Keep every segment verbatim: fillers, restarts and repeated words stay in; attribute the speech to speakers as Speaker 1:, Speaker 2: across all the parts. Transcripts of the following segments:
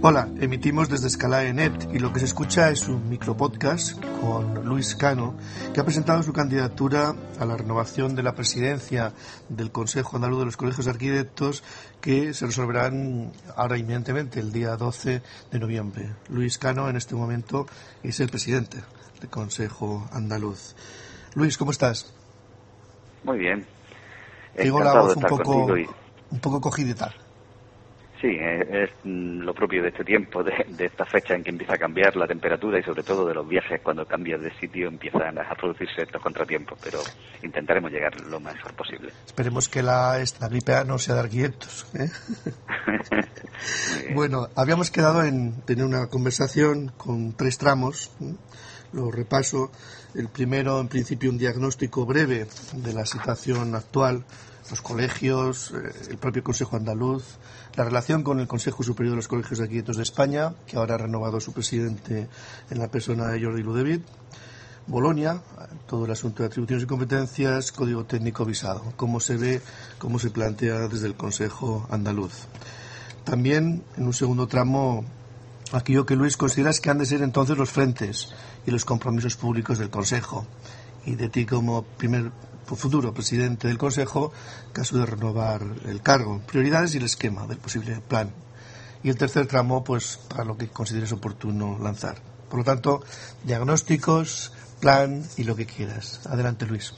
Speaker 1: Hola, emitimos desde Escalae punto net y lo que se escucha es un micropodcast con Luis Cano, que ha presentado su candidatura a la renovación de la presidencia del Consejo Andaluz de los Colegios de Arquitectos, que se resolverán ahora inminentemente, el día doce de noviembre. Luis Cano en este momento es el presidente del Consejo Andaluz. Luis, ¿cómo estás?
Speaker 2: Muy bien.
Speaker 1: Tengo la voz un poco, y... un poco cogidita.
Speaker 2: Sí, es lo propio de este tiempo, de, de esta fecha en que empieza a cambiar la temperatura y sobre todo de los viajes, cuando cambias de sitio empiezan a producirse estos contratiempos, pero intentaremos llegar lo mejor posible.
Speaker 1: Esperemos que la, esta gripe A no sea de arquitectos, ¿eh? Bueno, habíamos quedado en tener una conversación con tres tramos, ¿eh? Lo repaso. El primero, en principio, un diagnóstico breve de la situación actual, los colegios, el propio Consejo Andaluz, la relación con el Consejo Superior de los Colegios de Arquitectos de España, que ahora ha renovado su presidente en la persona de Jordi Ludevitt, Bolonia, todo el asunto de atribuciones y competencias, código técnico visado, cómo se ve, cómo se plantea desde el Consejo Andaluz. También, en un segundo tramo, aquello que Luis consideras que han de ser entonces los frentes y los compromisos públicos del Consejo, y de ti como primer futuro presidente del Consejo, caso de renovar el cargo, prioridades y el esquema del posible plan. Y el tercer tramo, pues, para lo que consideres oportuno lanzar. Por lo tanto, diagnósticos, plan y lo que quieras. Adelante, Luis.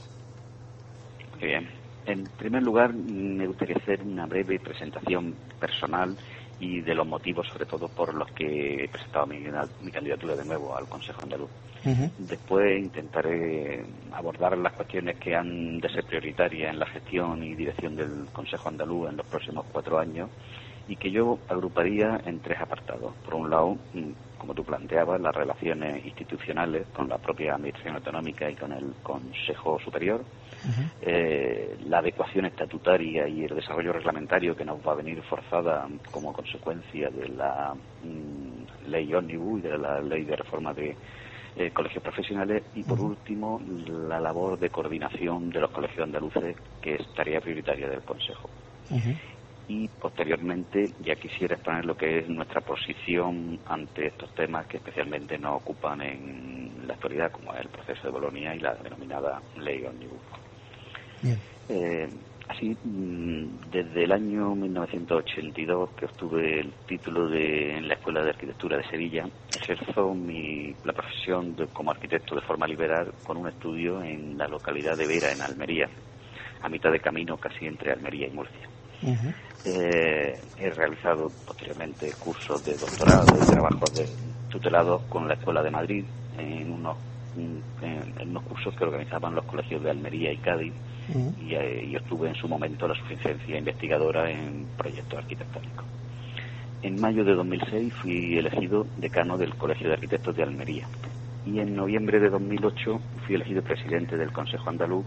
Speaker 2: Muy bien. En primer lugar, me gustaría hacer una breve presentación personal y de los motivos, sobre todo, por los que he presentado mi, mi candidatura de nuevo al Consejo Andaluz. Uh-huh. Después intentaré abordar las cuestiones que han de ser prioritarias en la gestión y dirección del Consejo Andaluz en los próximos cuatro años y que yo agruparía en tres apartados. Por un lado, como tú planteabas, las relaciones institucionales con la propia Administración Autonómica y con el Consejo Superior, uh-huh. eh, la adecuación estatutaria y el desarrollo reglamentario que nos va a venir forzada como consecuencia de la mm, ley Ómnibus y de la ley de reforma de Eh, colegios profesionales y por uh-huh. último la labor de coordinación de los colegios andaluces, que es tarea prioritaria del Consejo. Uh-huh. Y posteriormente ya quisiera exponer lo que es nuestra posición ante estos temas que especialmente nos ocupan en la actualidad, como es el proceso de Bolonia y la denominada ley Ómnibus. Bien. Eh, Así, desde el año mil novecientos ochenta y dos, que obtuve el título de, en la Escuela de Arquitectura de Sevilla, ejerzo mi, la profesión de, como arquitecto de forma liberal con un estudio en la localidad de Vera, en Almería, a mitad de camino casi entre Almería y Murcia. Uh-huh. Eh, he realizado posteriormente cursos de doctorado y trabajos de tutelados con la Escuela de Madrid en unos, en, en unos cursos que organizaban los colegios de Almería y Cádiz. Uh-huh. y, eh, y obtuve en su momento la suficiencia investigadora en proyectos arquitectónicos. En mayo de dos mil seis fui elegido decano del Colegio de Arquitectos de Almería y en noviembre de dos mil ocho fui elegido presidente del Consejo Andaluz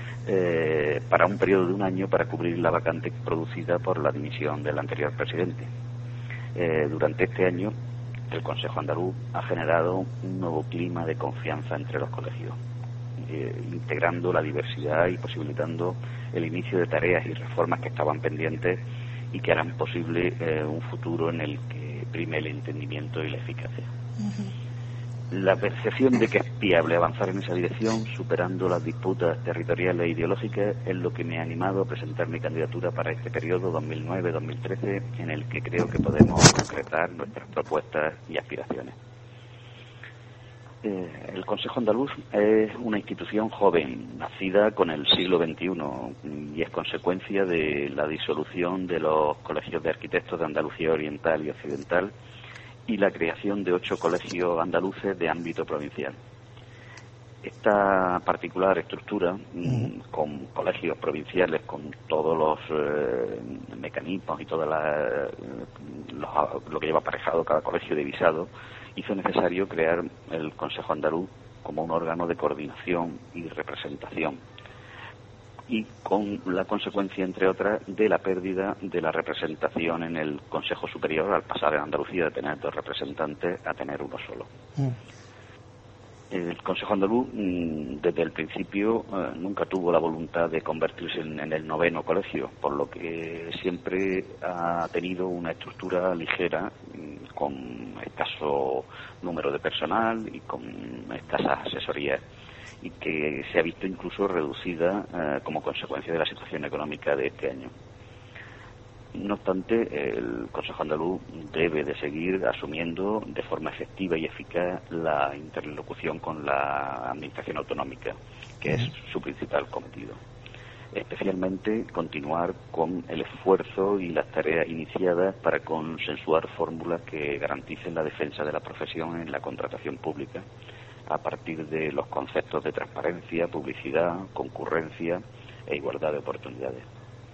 Speaker 2: eh, para un periodo de un año para cubrir la vacante producida por la dimisión del anterior presidente. Eh, durante este año el Consejo Andaluz ha generado un nuevo clima de confianza entre los colegios, Eh, integrando la diversidad y posibilitando el inicio de tareas y reformas que estaban pendientes y que harán posible eh, un futuro en el que prime el entendimiento y la eficacia. Uh-huh. La percepción de que es viable avanzar en esa dirección, superando las disputas territoriales e ideológicas, es lo que me ha animado a presentar mi candidatura para este periodo dos mil nueve dos mil trece, en el que creo que podemos concretar nuestras propuestas y aspiraciones. Eh, el Consejo Andaluz es una institución joven, nacida con el siglo veintiuno y es consecuencia de la disolución de los colegios de arquitectos de Andalucía Oriental y Occidental y la creación de ocho colegios andaluces de ámbito provincial. Esta particular estructura, uh-huh. con colegios provinciales, con todos los eh, mecanismos y todo la, los, lo que lleva aparejado cada colegio divisado, hizo necesario crear el Consejo Andaluz como un órgano de coordinación y representación, y con la consecuencia, entre otras, de la pérdida de la representación en el Consejo Superior al pasar en Andalucía de tener dos representantes a tener uno solo. Mm. El Consejo Andaluz, desde el principio, eh, nunca tuvo la voluntad de convertirse en, en el noveno colegio, por lo que siempre ha tenido una estructura ligera, con escaso número de personal y con escasas asesorías, y que se ha visto incluso reducida eh, como consecuencia de la situación económica de este año. No obstante, el Consejo Andaluz debe de seguir asumiendo de forma efectiva y eficaz la interlocución con la Administración Autonómica, que es su principal cometido. Especialmente continuar con el esfuerzo y las tareas iniciadas para consensuar fórmulas que garanticen la defensa de la profesión en la contratación pública, a partir de los conceptos de transparencia, publicidad, concurrencia e igualdad de oportunidades.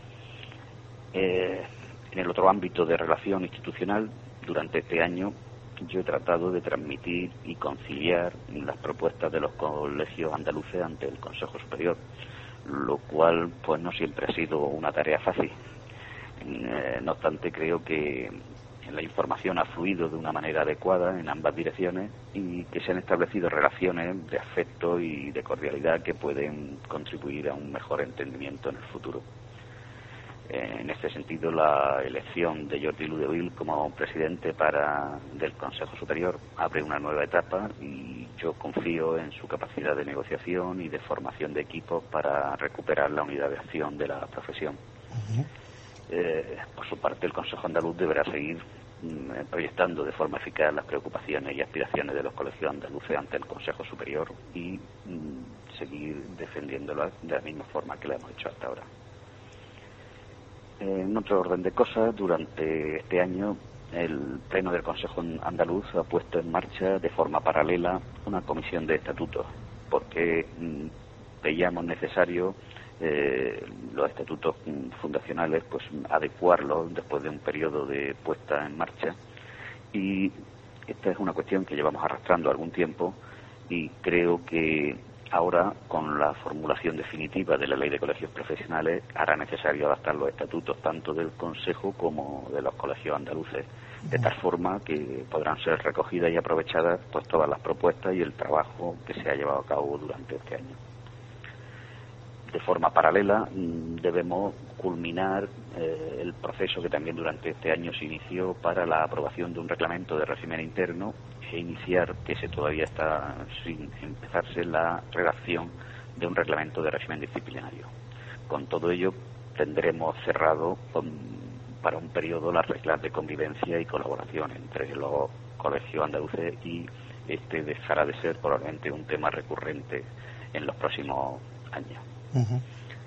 Speaker 2: Eh, en el otro ámbito de relación institucional, durante este año yo he tratado de transmitir y conciliar las propuestas de los colegios andaluces ante el Consejo Superior, lo cual pues no siempre ha sido una tarea fácil. Eh, no obstante, creo que la información ha fluido de una manera adecuada en ambas direcciones y que se han establecido relaciones de afecto y de cordialidad que pueden contribuir a un mejor entendimiento en el futuro. Eh, en este sentido, la elección de Jordi Ludeuvil como presidente para del Consejo Superior abre una nueva etapa y yo confío en su capacidad de negociación y de formación de equipos para recuperar la unidad de acción de la profesión. Uh-huh. Eh, por su parte, el Consejo Andaluz deberá seguir mm, proyectando de forma eficaz las preocupaciones y aspiraciones de los colegios andaluces ante el Consejo Superior y mm, seguir defendiéndolas de la misma forma que lo hemos hecho hasta ahora. En otro orden de cosas, durante este año el Pleno del Consejo Andaluz ha puesto en marcha de forma paralela una comisión de estatutos, porque mm, veíamos necesario eh, los estatutos mm, fundacionales pues adecuarlos después de un periodo de puesta en marcha, y esta es una cuestión que llevamos arrastrando algún tiempo y creo que ahora, con la formulación definitiva de la Ley de Colegios Profesionales, hará necesario adaptar los estatutos tanto del Consejo como de los colegios andaluces, de tal forma que podrán ser recogidas y aprovechadas pues todas las propuestas y el trabajo que se ha llevado a cabo durante este año. De forma paralela, debemos culminar eh, el proceso que también durante este año se inició para la aprobación de un reglamento de régimen interno e iniciar, que se todavía está sin empezarse, la redacción de un reglamento de régimen disciplinario. Con todo ello, tendremos cerrado con, para un periodo las reglas de convivencia y colaboración entre los colegios andaluces, y este dejará de ser probablemente un tema recurrente en los próximos años. Uh-huh.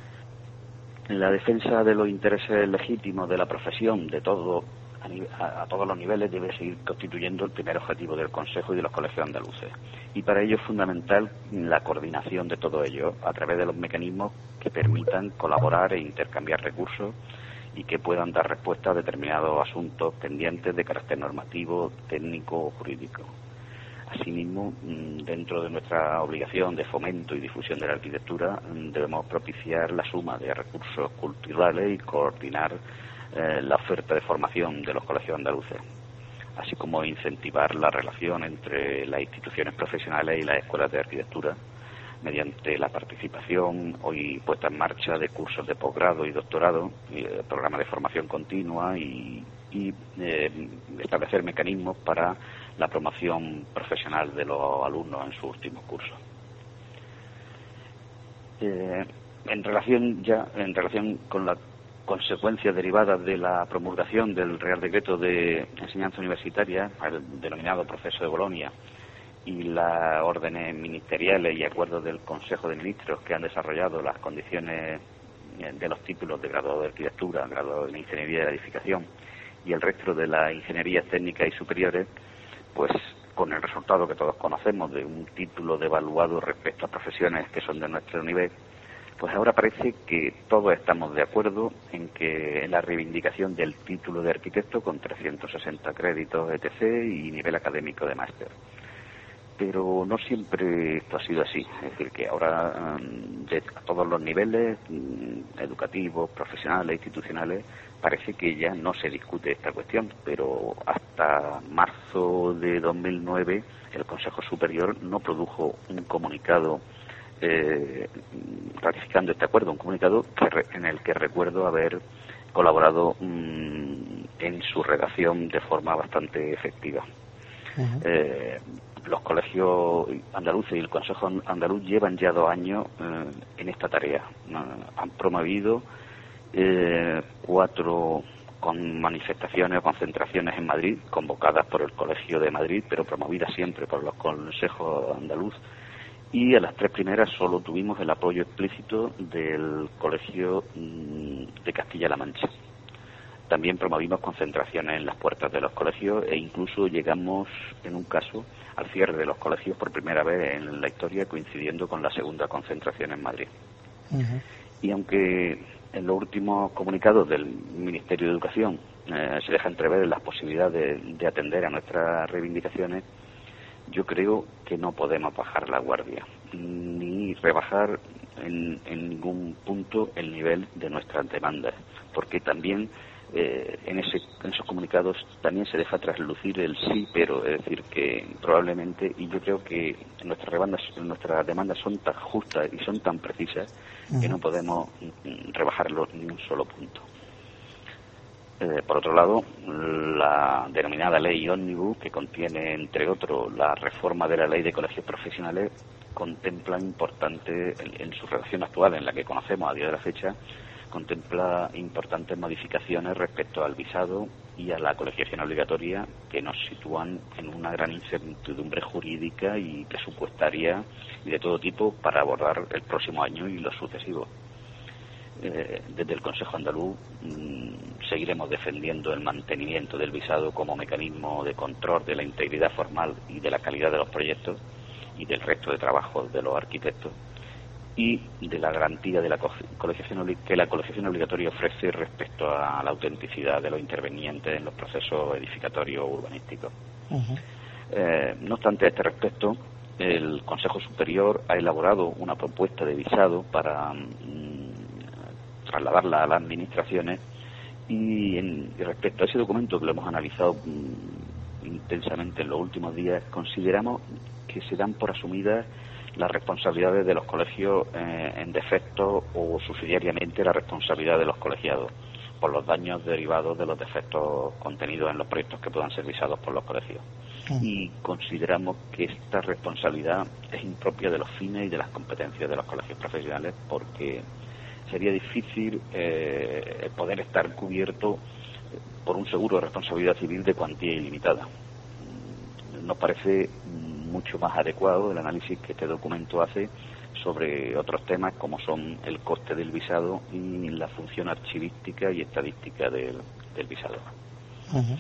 Speaker 2: La defensa de los intereses legítimos de la profesión de todo a, a, a todos los niveles debe seguir constituyendo el primer objetivo del Consejo y de los colegios andaluces, y para ello es fundamental la coordinación de todo ello a través de los mecanismos que permitan colaborar e intercambiar recursos y que puedan dar respuesta a determinados asuntos pendientes de carácter normativo, técnico o jurídico. Asimismo, dentro de nuestra obligación de fomento y difusión de la arquitectura, debemos propiciar la suma de recursos culturales y coordinar eh, la oferta de formación de los colegios andaluces, así como incentivar la relación entre las instituciones profesionales y las escuelas de arquitectura mediante la participación hoy puesta en marcha de cursos de posgrado y doctorado, eh, programas de formación continua y, y eh, establecer mecanismos para la promoción profesional de los alumnos en sus últimos cursos. Eh, en relación ya en relación con las consecuencias derivadas de la promulgación del Real Decreto de Enseñanza Universitaria, el denominado Proceso de Bolonia, y las órdenes ministeriales y acuerdos del Consejo de Ministros que han desarrollado las condiciones de los títulos de grado de arquitectura, grado de ingeniería de la edificación y el resto de las ingenierías técnicas y superiores, pues con el resultado que todos conocemos de un título devaluado respecto a profesiones que son de nuestro nivel, pues ahora parece que todos estamos de acuerdo en que la reivindicación del título de arquitecto con trescientos sesenta créditos etcétera y nivel académico de máster. Pero no siempre esto ha sido así, es decir, que ahora de, a todos los niveles, educativos, profesionales, institucionales, parece que ya no se discute esta cuestión, pero hasta marzo de dos mil nueve el Consejo Superior no produjo un comunicado eh, ratificando este acuerdo, un comunicado que, en el que recuerdo haber colaborado mmm, en su redacción de forma bastante efectiva. Uh-huh. Eh, los colegios andaluces y el Consejo Andaluz llevan ya dos años eh, en esta tarea. Uh, han promovido eh, cuatro con manifestaciones o concentraciones en Madrid, convocadas por el Colegio de Madrid, pero promovidas siempre por los consejos andaluz, y a las tres primeras solo tuvimos el apoyo explícito del Colegio de Castilla-La Mancha. También promovimos concentraciones en las puertas de los colegios e incluso llegamos, en un caso, al cierre de los colegios por primera vez en la historia, coincidiendo con la segunda concentración en Madrid. Uh-huh. Y aunque en los últimos comunicados del Ministerio de Educación eh, se deja entrever las posibilidades de, de atender a nuestras reivindicaciones, yo creo que no podemos bajar la guardia ni rebajar en, en ningún punto el nivel de nuestras demandas, porque también eh, en, ese, en esos comunicados también se deja traslucir el sí, pero es decir que probablemente, y yo creo que nuestras demandas, nuestras demandas son tan justas y son tan precisas que no podemos rebajarlo ni un solo punto. Eh, por otro lado, la denominada ley ómnibus, que contiene, entre otros, la reforma de la ley de colegios profesionales, contempla importante, en, en su redacción actual, en la que conocemos a día de la fecha, contempla importantes modificaciones respecto al visado y a la colegiación obligatoria, que nos sitúan en una gran incertidumbre jurídica y presupuestaria y de todo tipo para abordar el próximo año y los sucesivos. Eh, desde el Consejo Andaluz mmm, seguiremos defendiendo el mantenimiento del visado como mecanismo de control de la integridad formal y de la calidad de los proyectos y del resto de trabajos de los arquitectos, y de la garantía de la colegiación que la colegiación obligatoria ofrece respecto a la autenticidad de los intervenientes en los procesos edificatorios urbanísticos. Uh-huh. Eh, no obstante, a este respecto, el Consejo Superior ha elaborado una propuesta de visado para mm, trasladarla a las administraciones, y, en, y respecto a ese documento, que lo hemos analizado mm, intensamente en los últimos días, consideramos que se dan por asumidas las responsabilidades de los colegios eh, en defecto, o subsidiariamente la responsabilidad de los colegiados por los daños derivados de los defectos contenidos en los proyectos que puedan ser visados por los colegios. Sí. Y consideramos que esta responsabilidad es impropia de los fines y de las competencias de los colegios profesionales, porque sería difícil eh, poder estar cubierto por un seguro de responsabilidad civil de cuantía ilimitada. Nos parece mucho más adecuado el análisis que este documento hace sobre otros temas, como son el coste del visado y la función archivística y estadística del, del visado. Uh-huh.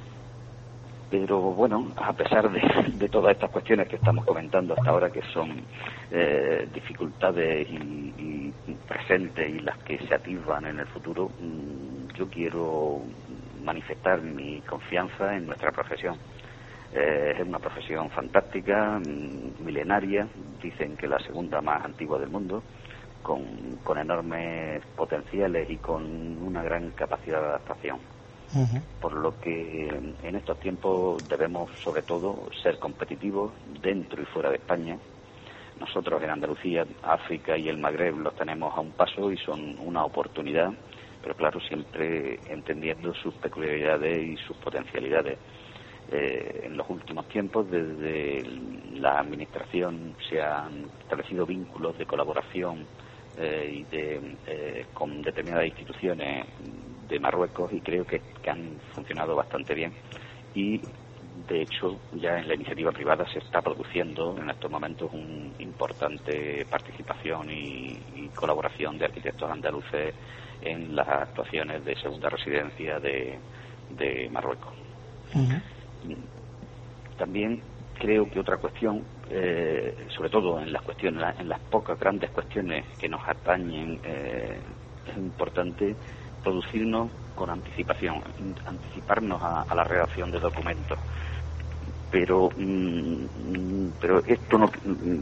Speaker 2: Pero bueno, a pesar de, de todas estas cuestiones que estamos comentando hasta ahora, que son eh, dificultades y, y presentes y las que se atisban en el futuro, mmm, yo quiero manifestar mi confianza en nuestra profesión. Eh, es una profesión fantástica, milenaria, dicen que la segunda más antigua del mundo, con, con enormes potenciales y con una gran capacidad de adaptación. Uh-huh. Por lo que en estos tiempos debemos, sobre todo, ser competitivos dentro y fuera de España. Nosotros en Andalucía, África y el Magreb los tenemos a un paso y son una oportunidad, pero claro, siempre entendiendo sus peculiaridades y sus potencialidades. Eh, en los últimos tiempos, desde la administración, se han establecido vínculos de colaboración eh, y de, eh, con determinadas instituciones de Marruecos, y creo que, que han funcionado bastante bien, y de hecho ya en la iniciativa privada se está produciendo en estos momentos una importante participación y, y colaboración de arquitectos andaluces en las actuaciones de segunda residencia de, de Marruecos. Uh-huh. También creo que otra cuestión, eh, sobre todo en las cuestiones, en las pocas grandes cuestiones que nos atañen, eh, es importante producirnos con anticipación, anticiparnos a, a la redacción de documentos. Pero, mm, pero esto no,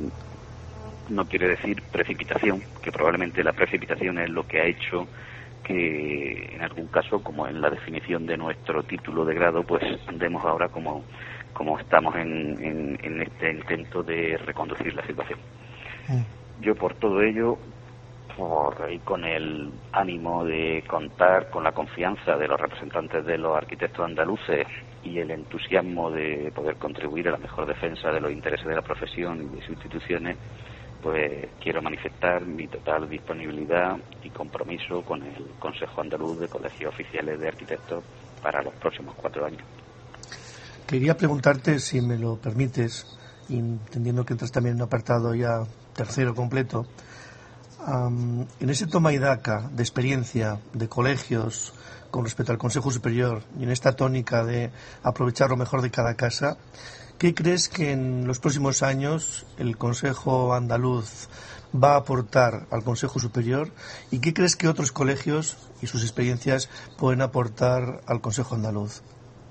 Speaker 2: no quiere decir precipitación, que probablemente la precipitación es lo que ha hecho que en algún caso, como en la definición de nuestro título de grado, pues andemos ahora como, como estamos en, en, en este intento de reconducir la situación. Mm. Yo por todo ello por, y con el ánimo de contar con la confianza de los representantes de los arquitectos andaluces y el entusiasmo de poder contribuir a la mejor defensa de los intereses de la profesión y de sus instituciones, pues quiero manifestar mi total disponibilidad y compromiso con el Consejo Andaluz de Colegios Oficiales de Arquitectos para los próximos cuatro años.
Speaker 1: Quería preguntarte, si me lo permites, entendiendo que entras también en un apartado ya tercero completo, um, en ese toma y daca de experiencia de colegios con respecto al Consejo Superior y en esta tónica de aprovechar lo mejor de cada casa, ¿qué crees que en los próximos años el Consejo Andaluz va a aportar al Consejo Superior y qué crees que otros colegios y sus experiencias pueden aportar al Consejo Andaluz?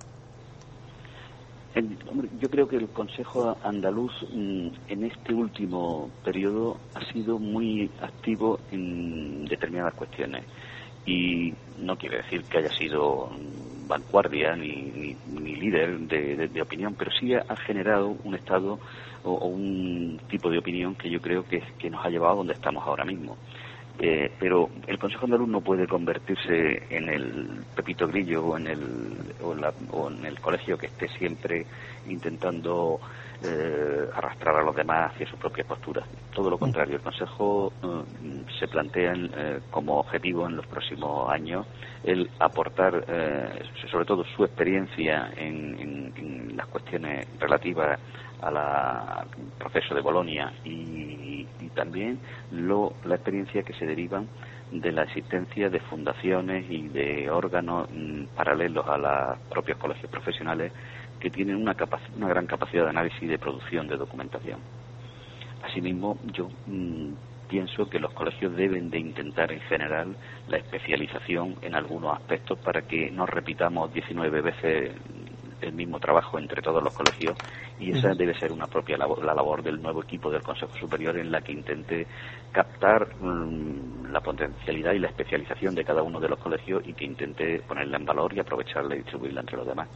Speaker 2: Yo creo que el Consejo Andaluz en este último periodo ha sido muy activo en determinadas cuestiones y no quiere decir que haya sido vanguardia ni, ni, ni líder de, de, de opinión, pero sí ha generado un estado o, o un tipo de opinión que yo creo que, que nos ha llevado a donde estamos ahora mismo. Eh, pero el Consejo Andaluz no puede convertirse en el Pepito Grillo o en el, o en la, o en el colegio que esté siempre intentando eh, arrastrar a los demás hacia sus propias posturas. Todo lo contrario, el Consejo eh, se plantea eh, como objetivo en los próximos años el aportar, eh, sobre todo su experiencia en, en, en las cuestiones relativas a la, al proceso de Bolonia y, y también lo, la experiencia que se derivan de la existencia de fundaciones y de órganos mm, paralelos a los propios colegios profesionales que tienen una, capac- una gran capacidad de análisis y de producción de documentación. Asimismo, yo mm, pienso que los colegios deben de intentar en general la especialización en algunos aspectos para que no repitamos diecinueve veces el mismo trabajo entre todos los colegios y esa debe ser una propia labor, la labor del nuevo equipo del Consejo Superior en la que intente captar mmm, la potencialidad y la especialización de cada uno de los colegios y que intente ponerla en valor y aprovecharla y distribuirla entre los demás.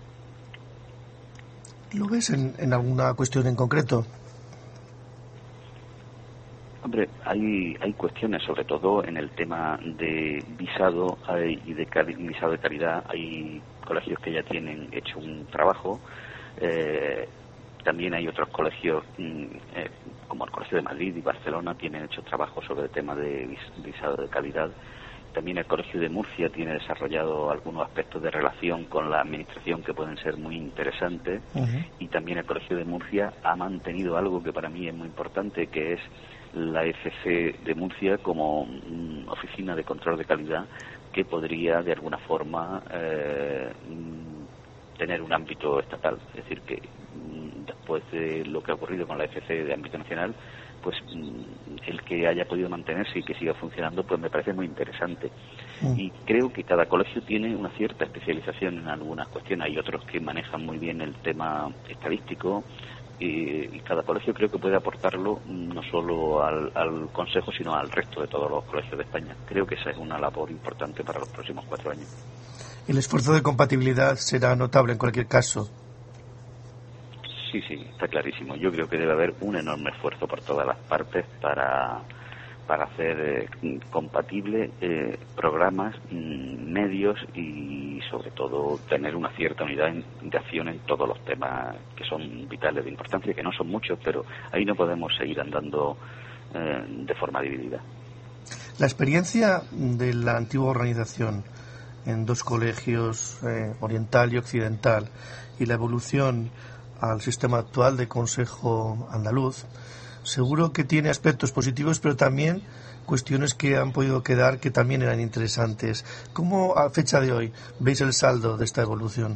Speaker 1: ¿Lo ves en, en alguna cuestión en concreto?
Speaker 2: Hombre, hay hay cuestiones, sobre todo en el tema de visado hay, y de cali- visado de calidad. Hay colegios que ya tienen hecho un trabajo. Eh, también hay otros colegios, mm, eh, como el Colegio de Madrid y Barcelona, tienen hecho trabajos sobre el tema de vis- visado de calidad. También el Colegio de Murcia tiene desarrollado algunos aspectos de relación con la administración que pueden ser muy interesantes. Uh-huh. Y también el Colegio de Murcia ha mantenido algo que para mí es muy importante, que es la F C de Murcia como mm, oficina de control de calidad que podría de alguna forma eh, tener un ámbito estatal. Es decir, que mm, después de lo que ha ocurrido con la F C de ámbito nacional, pues mm, el que haya podido mantenerse y que siga funcionando, pues me parece muy interesante. Mm. Y creo que cada colegio tiene una cierta especialización en algunas cuestiones. Hay otros que manejan muy bien el tema estadístico, y cada colegio creo que puede aportarlo no solo al, al Consejo, sino al resto de todos los colegios de España. Creo que esa es una labor importante para los próximos cuatro años.
Speaker 1: ¿El esfuerzo de compatibilidad será notable en cualquier caso?
Speaker 2: Sí, sí, está clarísimo. Yo creo que debe haber un enorme esfuerzo por todas las partes para, para hacer eh, compatible eh, programas, mm, medios y sobre todo tener una cierta unidad en, de acción en todos los temas que son vitales de importancia, que no son muchos, pero ahí no podemos seguir andando eh, de forma dividida.
Speaker 1: La experiencia de la antigua organización en dos colegios, eh, oriental y occidental, y la evolución al sistema actual de Consejo Andaluz, seguro que tiene aspectos positivos, pero también cuestiones que han podido quedar que también eran interesantes. ¿Cómo, a fecha de hoy, veis el saldo de esta evolución?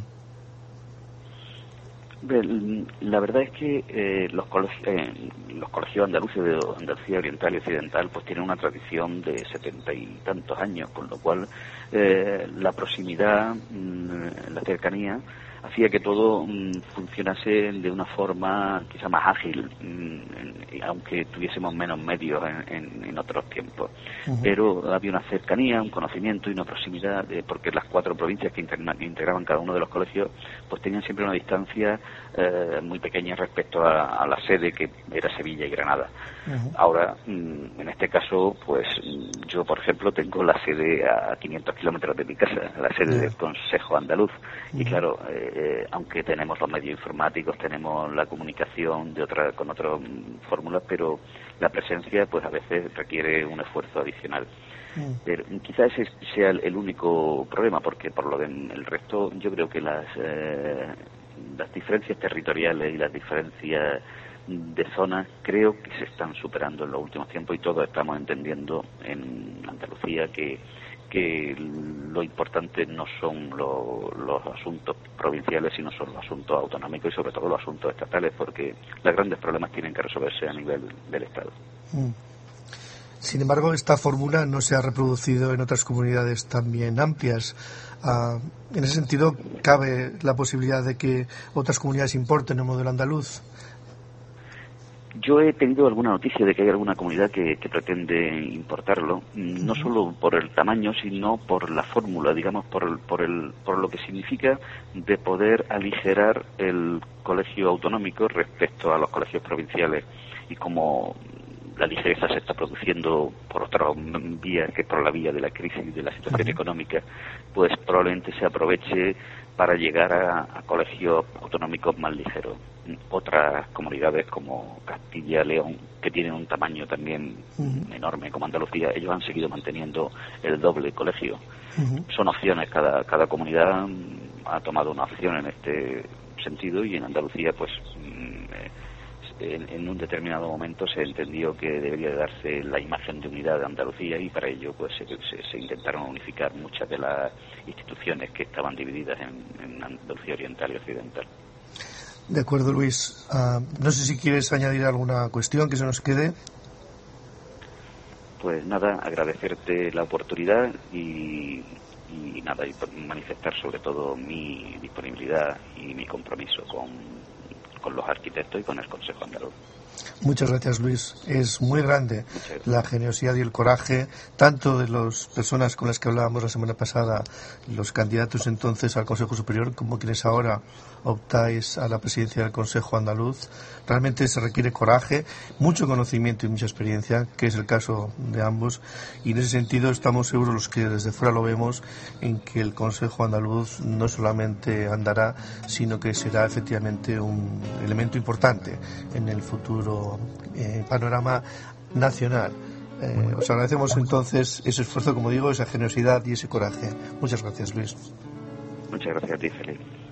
Speaker 2: La verdad es que eh, los, colegios, eh, los colegios andaluces de Andalucía Oriental y Occidental pues tienen una tradición de setenta y tantos años, con lo cual eh, la proximidad, la cercanía hacía que todo mmm, funcionase de una forma quizá más ágil, mmm, aunque tuviésemos menos medios en, en, en otros tiempos. Uh-huh. Pero había una cercanía, un conocimiento y una proximidad, de, porque las cuatro provincias que integraban cada uno de los colegios pues tenían siempre una distancia eh, muy pequeña respecto a, a la sede, que era Sevilla y Granada. Uh-huh. Ahora, mmm, en este caso, pues yo, por ejemplo, tengo la sede a quinientos kilómetros de mi casa, la sede uh-huh. del Consejo Andaluz. Uh-huh. Y claro, eh, aunque tenemos los medios informáticos, tenemos la comunicación de otra con otras fórmulas, pero la presencia pues a veces requiere un esfuerzo adicional. Mm. Pero quizás ese sea el, el único problema, porque por lo del resto yo creo que las eh, las diferencias territoriales y las diferencias de zonas creo que se están superando en los últimos tiempos, y todos estamos entendiendo en Andalucía que que lo importante no son lo, los asuntos provinciales, sino son los asuntos autonómicos y sobre todo los asuntos estatales, porque los grandes problemas tienen que resolverse a nivel del Estado.
Speaker 1: Mm. Sin embargo, esta fórmula no se ha reproducido en otras comunidades también amplias. Uh, en ese sentido, ¿cabe la posibilidad de que otras comunidades importen el modelo andaluz?
Speaker 2: Yo he tenido alguna noticia de que hay alguna comunidad que, que pretende importarlo, no solo por el tamaño, sino por la fórmula, digamos, por el, por el, por lo que significa de poder aligerar el colegio autonómico respecto a los colegios provinciales, y como la ligereza se está produciendo por otra vía, que por la vía de la crisis y de la situación económica, pues probablemente se aproveche para llegar a, a colegios autonómicos más ligeros. Otras comunidades como Castilla y León, que tienen un tamaño también uh-huh. enorme como Andalucía, ellos han seguido manteniendo el doble colegio. Uh-huh. Son opciones, cada, cada comunidad ha tomado una opción en este sentido, y en Andalucía pues en, en un determinado momento se entendió que debería darse la imagen de unidad de Andalucía, y para ello pues se, se, se intentaron unificar muchas de las instituciones que estaban divididas en, en Andalucía Oriental y Occidental.
Speaker 1: De acuerdo, Luis. Uh, no sé si quieres añadir alguna cuestión que se nos quede.
Speaker 2: Pues nada, agradecerte la oportunidad y, y nada, y manifestar sobre todo mi disponibilidad y mi compromiso con, con los arquitectos y con el Consejo Andaluz.
Speaker 1: Muchas gracias, Luis. Es muy grande la generosidad y el coraje tanto de las personas con las que hablábamos la semana pasada, los candidatos entonces al Consejo Superior, como quienes ahora optáis a la presidencia del Consejo Andaluz. Realmente se requiere coraje, mucho conocimiento y mucha experiencia, que es el caso de ambos, y en ese sentido estamos seguros, los que desde fuera lo vemos, en que el Consejo Andaluz no solamente andará, sino que será efectivamente un elemento importante en el futuro eh, panorama nacional. Eh, os agradecemos entonces ese esfuerzo, como digo, esa generosidad y ese coraje. Muchas gracias, Luis.
Speaker 2: Muchas gracias a ti, Felipe.